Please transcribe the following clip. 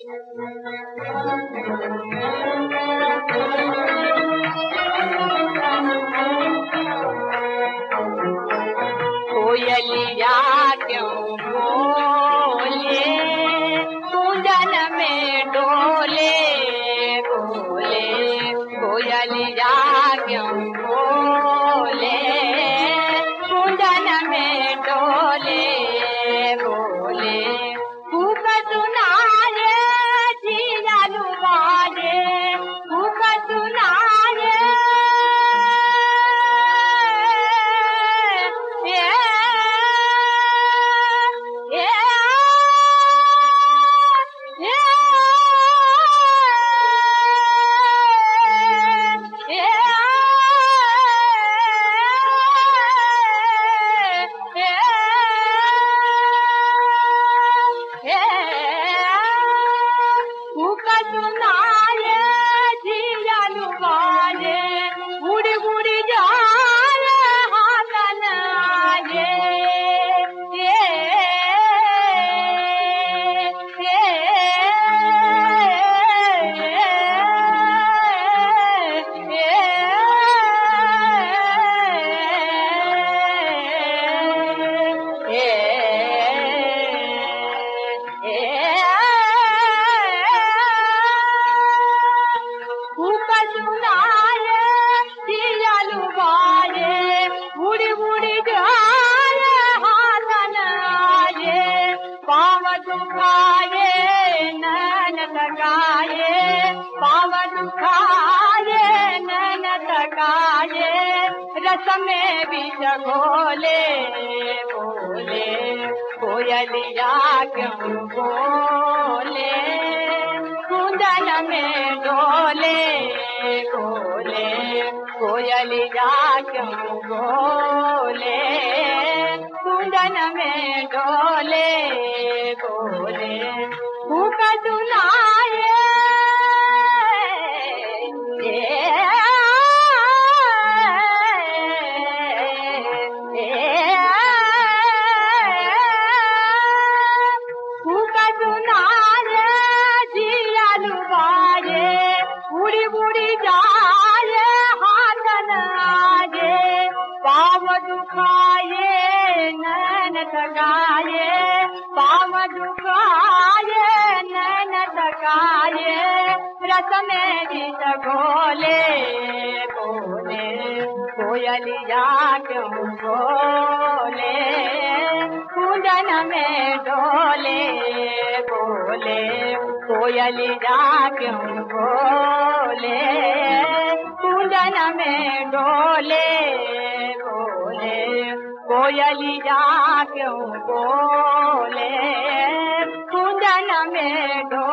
कोयलिया क्यों बोले कुंजन में डोले बोले, कोयलिया क्यों बोले कुंजन में डोले बोले, भूख सुनाए जिया लुबाए, भूख सुनाए दुखाए नैन थकाए, पाँव दुखाए नैन थकाए, रस में बीज घोले बोले, कोयलिया क्यों बोले कुंजन में डोले बोले, कोयलिया क्यों बोले कुंजन में डोले बोले, भूख सुनाए भूख सुनाए जिया लुबाए, बुढ़ी बुढ़ी जाए हाथ न आए, पाँव दुखाए नैन थकाए, पाँव दुखाए नैन थकाए, रस में बीज घोले बोले, कोयलिया क्यों बोले कुंजन में डोले बोले, कोयलिया क्यों बोले कुंजन में डोले बोले, कोयलिया क्यों बोले कुंजन में डोले।